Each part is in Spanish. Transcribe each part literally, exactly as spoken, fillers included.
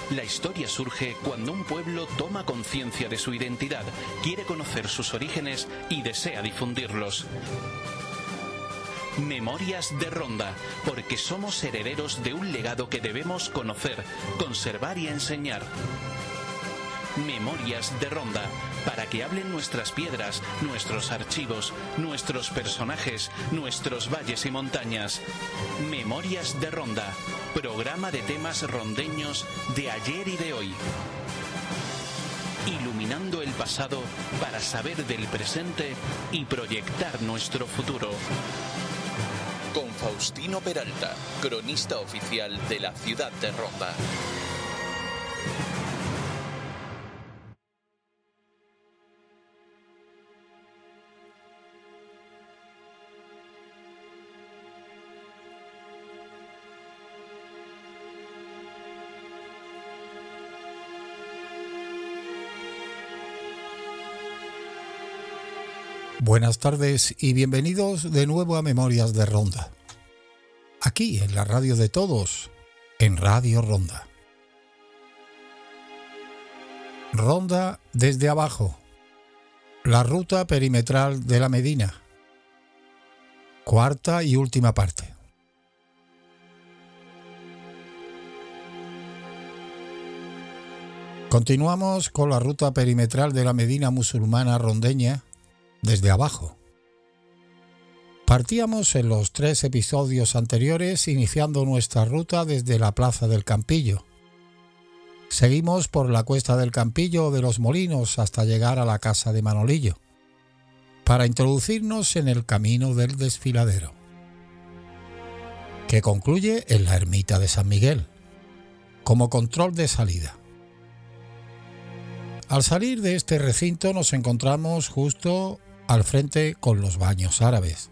La historia surge cuando un pueblo toma conciencia de su identidad, quiere conocer sus orígenes y desea difundirlos. Memorias de Ronda, porque somos herederos de un legado que debemos conocer, conservar y enseñar. Memorias de Ronda, para que hablen nuestras piedras, nuestros archivos, nuestros personajes, nuestros valles y montañas. Memorias de Ronda, programa de temas rondeños de ayer y de hoy. Iluminando el pasado para saber del presente y proyectar nuestro futuro. Con Faustino Peralta, cronista oficial de la ciudad de Ronda. Buenas tardes y bienvenidos de nuevo a Memorias de Ronda. Aquí en la radio de todos, en Radio Ronda. Ronda desde abajo. La ruta perimetral de la Medina. Cuarta y última parte. Continuamos con la ruta perimetral de la Medina musulmana rondeña desde abajo. Partíamos en los tres episodios anteriores iniciando nuestra ruta desde la Plaza del Campillo. Seguimos por la Cuesta del Campillo de los Molinos hasta llegar a la Casa de Manolillo, para introducirnos en el camino del Desfiladero, que concluye en la Ermita de San Miguel, como control de salida. Al salir de este recinto nos encontramos justo al frente con los baños árabes.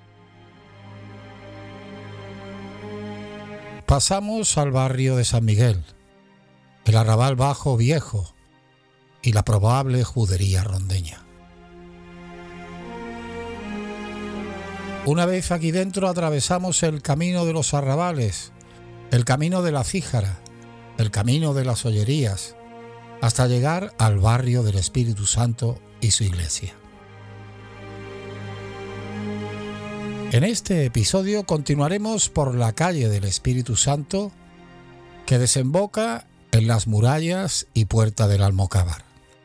Pasamos al barrio de San Miguel, el arrabal bajo viejo y la probable judería rondeña. Una vez aquí dentro atravesamos el camino de los arrabales, el camino de la Cíjara, el camino de las Ollerías, hasta llegar al barrio del Espíritu Santo y su iglesia. En este episodio continuaremos por la calle del Espíritu Santo que desemboca en las murallas y puerta del Almocávar.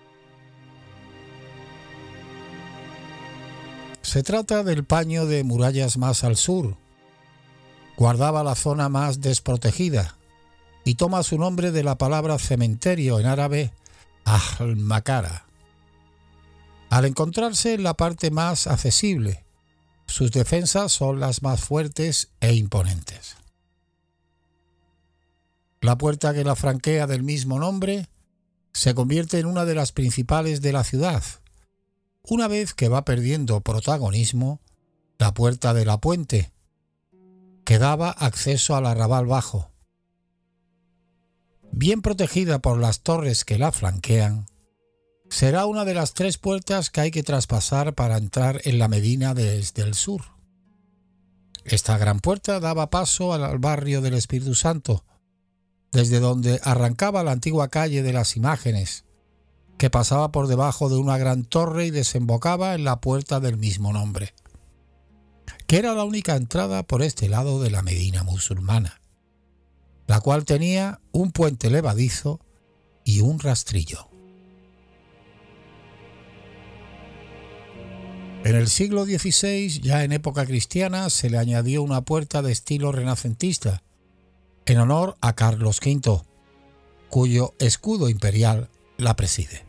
Se trata del paño de murallas más al sur. Guardaba la zona más desprotegida y toma su nombre de la palabra cementerio en árabe al-Makara. Al encontrarse en la parte más accesible, sus defensas son las más fuertes e imponentes. La puerta que la franquea del mismo nombre se convierte en una de las principales de la ciudad, una vez que va perdiendo protagonismo la puerta de la Puente, que daba acceso al arrabal bajo. Bien protegida por las torres que la flanquean, será una de las tres puertas que hay que traspasar para entrar en la Medina desde el sur. Esta gran puerta daba paso al barrio del Espíritu Santo, desde donde arrancaba la antigua calle de las Imágenes, que pasaba por debajo de una gran torre y desembocaba en la puerta del mismo nombre, que era la única entrada por este lado de la Medina musulmana, la cual tenía un puente levadizo y un rastrillo. En el siglo dieciséis, ya en época cristiana, se le añadió una puerta de estilo renacentista, en honor a Carlos quinto, cuyo escudo imperial la preside.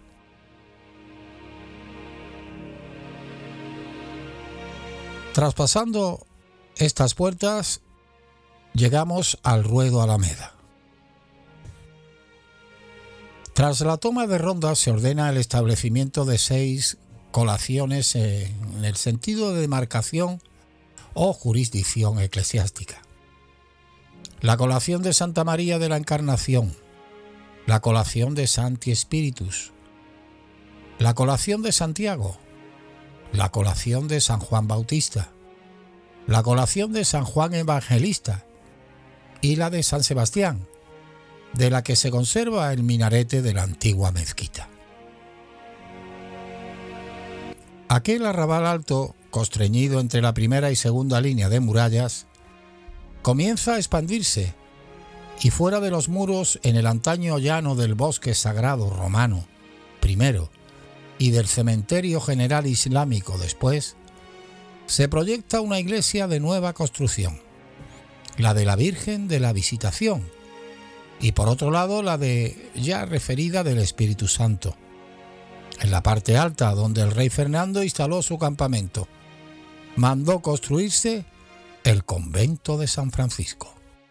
Traspasando estas puertas, llegamos al Ruedo Alameda. Tras la toma de Ronda se ordena el establecimiento de seis colaciones en el sentido de demarcación o jurisdicción eclesiástica. La colación de Santa María de la Encarnación, la colación de Sancti Spiritus, la colación de Santiago, la colación de San Juan Bautista, la colación de San Juan Evangelista y la de San Sebastián, de la que se conserva el minarete de la antigua mezquita. Aquel arrabal alto, constreñido entre la primera y segunda línea de murallas, comienza a expandirse y fuera de los muros, en el antaño llano del bosque sagrado romano, primero, y del cementerio general islámico después, se proyecta una iglesia de nueva construcción, la de la Virgen de la Visitación, y por otro lado la de ya referida del Espíritu Santo, en la parte alta donde el rey Fernando instaló su campamento. Mandó construirse el convento de San Francisco.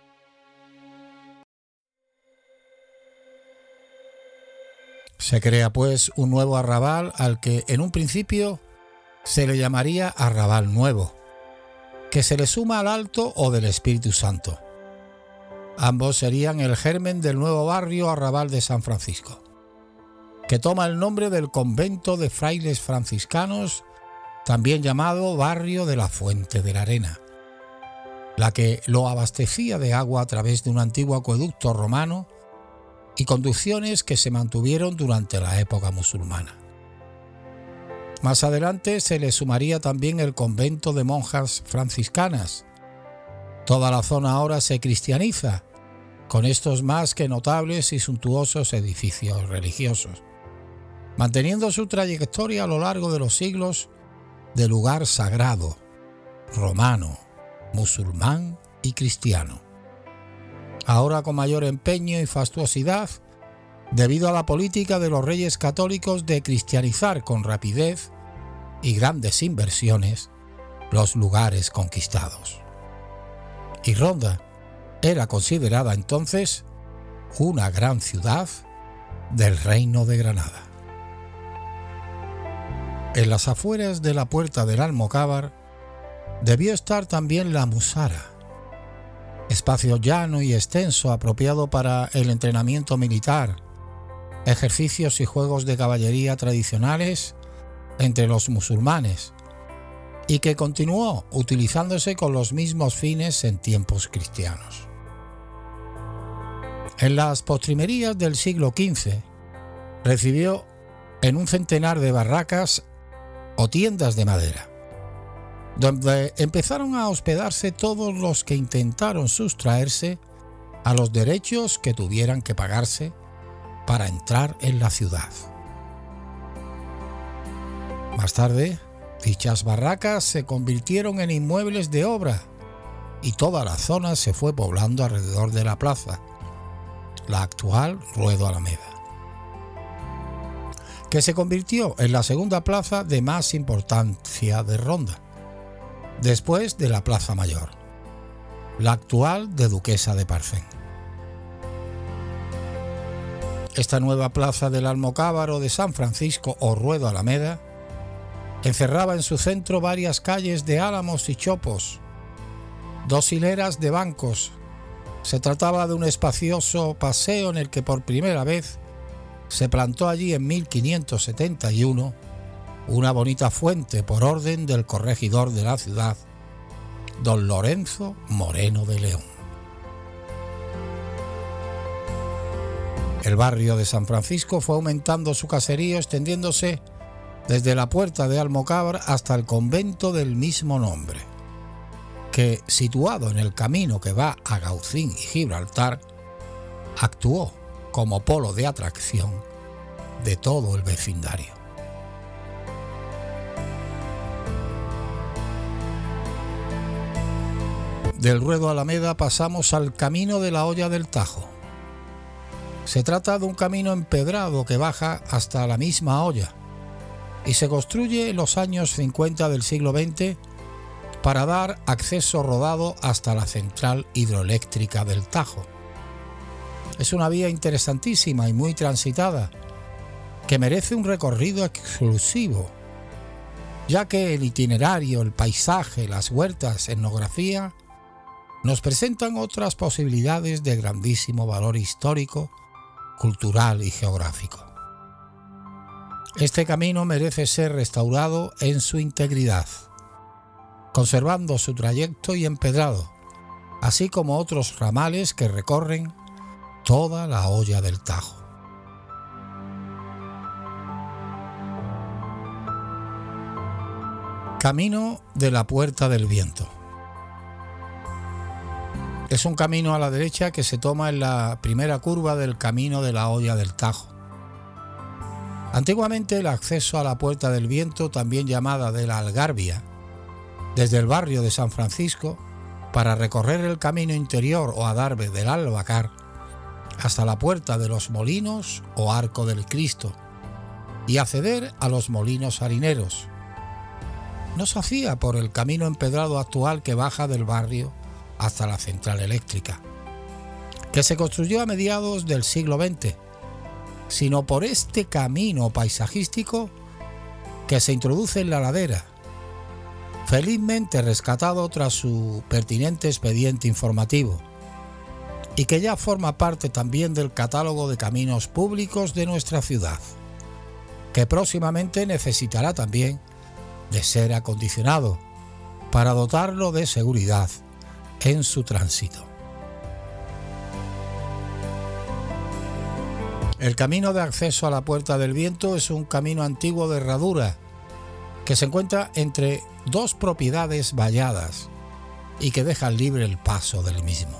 Se crea pues un nuevo arrabal al que en un principio se le llamaría Arrabal Nuevo, que se le suma al Alto o del Espíritu Santo. Ambos serían el germen del nuevo barrio Arrabal de San Francisco, que toma el nombre del convento de frailes franciscanos, también llamado Barrio de la Fuente de la Arena, la que lo abastecía de agua a través de un antiguo acueducto romano y conducciones que se mantuvieron durante la época musulmana. Más adelante se le sumaría también el convento de monjas franciscanas. Toda la zona ahora se cristianiza, con estos más que notables y suntuosos edificios religiosos, manteniendo su trayectoria a lo largo de los siglos de lugar sagrado, romano, musulmán y cristiano. Ahora con mayor empeño y fastuosidad, debido a la política de los reyes católicos de cristianizar con rapidez y grandes inversiones los lugares conquistados. Y Ronda era considerada entonces una gran ciudad del Reino de Granada. En las afueras de la Puerta del Almocávar debió estar también la Musara, espacio llano y extenso apropiado para el entrenamiento militar, ejercicios y juegos de caballería tradicionales entre los musulmanes, y que continuó utilizándose con los mismos fines en tiempos cristianos. En las postrimerías del siglo quince recibió en un centenar de barracas o tiendas de madera, donde empezaron a hospedarse todos los que intentaron sustraerse a los derechos que tuvieran que pagarse para entrar en la ciudad. Más tarde, dichas barracas se convirtieron en inmuebles de obra y toda la zona se fue poblando alrededor de la plaza, la actual Ruedo Alameda, que se convirtió en la segunda plaza de más importancia de Ronda, después de la Plaza Mayor, la actual de Duquesa de Parcén. Esta nueva plaza del Almocávar o de San Francisco o Ruedo Alameda encerraba en su centro varias calles de álamos y chopos, dos hileras de bancos. Se trataba de un espacioso paseo en el que por primera vez se plantó allí en mil quinientos setenta y uno una bonita fuente por orden del corregidor de la ciudad, don Lorenzo Moreno de León. El barrio de San Francisco fue aumentando su caserío, extendiéndose desde la Puerta de Almocávar hasta el convento del mismo nombre, que, situado en el camino que va a Gaucín y Gibraltar, actuó como polo de atracción de todo el vecindario. Del Ruedo Alameda pasamos al Camino de la Hoya del Tajo. Se trata de un camino empedrado que baja hasta la misma hoya y se construye en los años cincuenta del siglo veinte para dar acceso rodado hasta la central hidroeléctrica del Tajo. Es una vía interesantísima y muy transitada, que merece un recorrido exclusivo, ya que el itinerario, el paisaje, las huertas, etnografía, nos presentan otras posibilidades de grandísimo valor histórico, cultural y geográfico. Este camino merece ser restaurado en su integridad, conservando su trayecto y empedrado, así como otros ramales que recorren toda la Hoya del Tajo. Camino de la Puerta del Viento. Es un camino a la derecha que se toma en la primera curva del camino de la Hoya del Tajo. Antiguamente el acceso a la Puerta del Viento, también llamada de la Algarbia, desde el barrio de San Francisco, para recorrer el camino interior o adarve del Albacar hasta la Puerta de los Molinos o Arco del Cristo y acceder a los molinos harineros. No se hacía por el camino empedrado actual que baja del barrio hasta la central eléctrica, que se construyó a mediados del siglo veinte, sino por este camino paisajístico que se introduce en la ladera, felizmente rescatado tras su pertinente expediente informativo, y que ya forma parte también del catálogo de caminos públicos de nuestra ciudad, que próximamente necesitará también de ser acondicionado para dotarlo de seguridad en su tránsito. El camino de acceso a la Puerta del Viento es un camino antiguo de herradura que se encuentra entre dos propiedades valladas y que dejan libre el paso del mismo.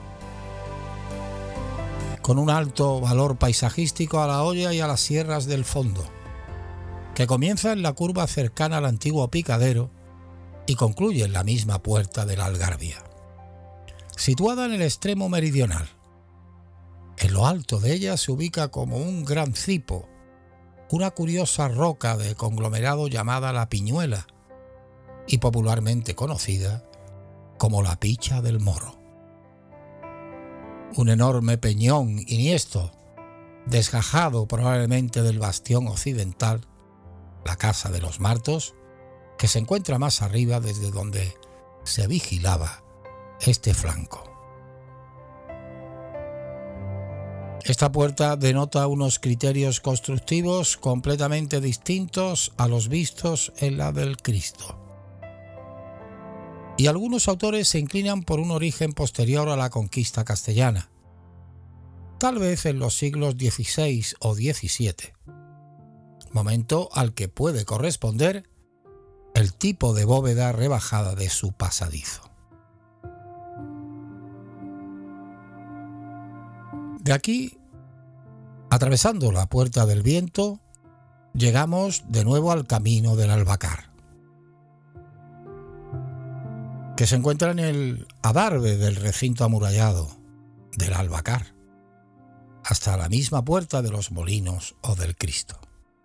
Con un alto valor paisajístico a la Hoya y a las sierras del fondo, que comienza en la curva cercana al antiguo picadero y concluye en la misma Puerta de la Algarbia, situada en el extremo meridional. En lo alto de ella se ubica como un gran cipo, una curiosa roca de conglomerado llamada la Piñuela y popularmente conocida como la Picha del Moro. Un enorme peñón iniesto, desgajado probablemente del bastión occidental, la Casa de los Martos, que se encuentra más arriba desde donde se vigilaba este flanco. Esta puerta denota unos criterios constructivos completamente distintos a los vistos en la del Cristo. Y algunos autores se inclinan por un origen posterior a la conquista castellana, tal vez en los siglos dieciséis o diecisiete, momento al que puede corresponder el tipo de bóveda rebajada de su pasadizo. De aquí, atravesando la Puerta del Viento, llegamos de nuevo al camino del Albacar, que se encuentra en el adarve del recinto amurallado del Albacar, hasta la misma Puerta de los Molinos o del Cristo.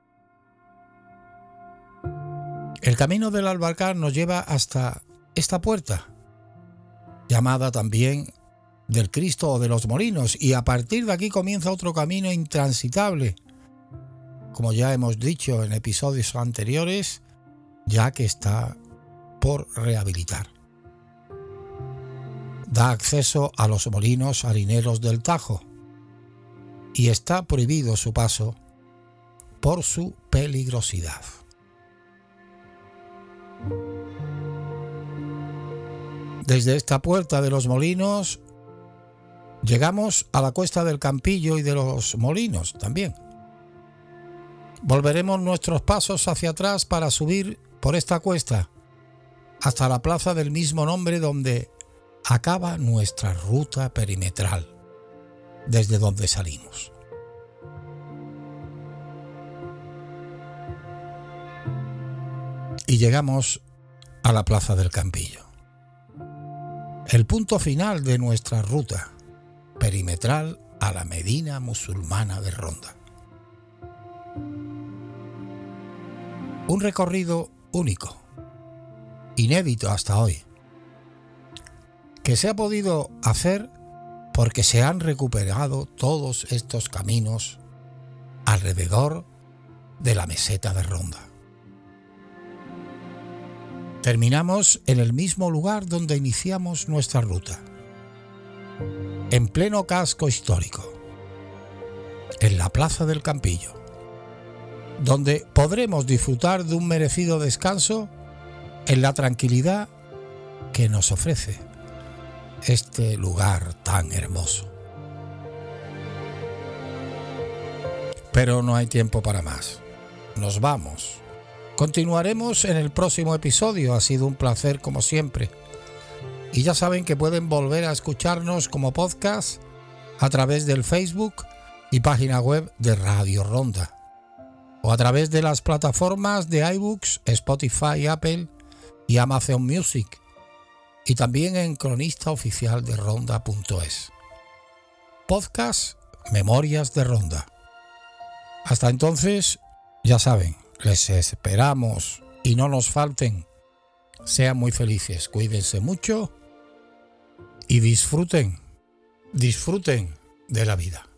El camino del Albacar nos lleva hasta esta puerta, llamada también del Cristo o de los Molinos, y a partir de aquí comienza otro camino intransitable, como ya hemos dicho en episodios anteriores, ya que está por rehabilitar. Da acceso a los molinos harineros del Tajo y está prohibido su paso por su peligrosidad. Desde esta Puerta de los Molinos llegamos a la Cuesta del Campillo y de los Molinos también. Volveremos nuestros pasos hacia atrás para subir por esta cuesta hasta la plaza del mismo nombre, donde acaba nuestra ruta perimetral, desde donde salimos. Y llegamos a la Plaza del Campillo, el punto final de nuestra ruta perimetral a la Medina musulmana de Ronda. Un recorrido único, inédito hasta hoy, que se ha podido hacer porque se han recuperado todos estos caminos alrededor de la meseta de Ronda. Terminamos en el mismo lugar donde iniciamos nuestra ruta, en pleno casco histórico, en la Plaza del Campillo, donde podremos disfrutar de un merecido descanso en la tranquilidad que nos ofrece este lugar tan hermoso. pero no hay tiempo para más. Nos vamos. Continuaremos en el próximo episodio. Ha sido un placer como siempre. Y ya saben que pueden volver a escucharnos como podcast a través del Facebook y página web de Radio Ronda, o a través de las plataformas de iBooks, Spotify, Apple y Amazon Music, y también en cronista oficial de ronda punto es. Podcast Memorias de Ronda. Hasta entonces, ya saben, les esperamos y no nos falten. Sean muy felices, cuídense mucho y disfruten, disfruten de la vida.